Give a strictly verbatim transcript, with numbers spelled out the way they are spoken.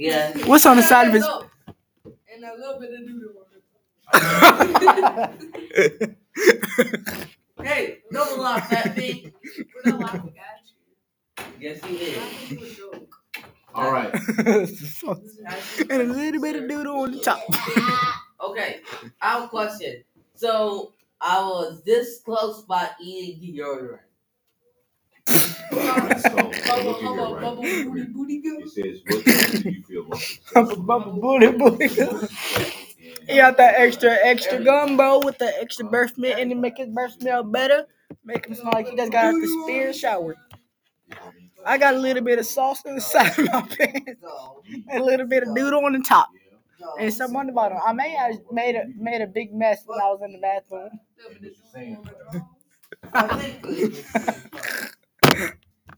Yeah. What's on the side of his? And a little bit of doodle on it. Hey, don't laugh at me. We're not laughing at you. Yes, he is. Laughing to a joke. All right. And a little bit of doodle on the top. Okay, I have a question. So I was this close by eating deodorant. Alright, so look at here, right? Bubble booty booty go. It says, what time do you feel most Bubble successful? bubble booty booty. He got that extra extra gumbo with the extra breath mint and it make his breath smell better. Make him smell like he just got out the spear shower. I got a little bit of sauce on the side of my pants, and a little bit of doodle on the top, and some on the bottom. I may have made a made a big mess when I was in the bathroom. I think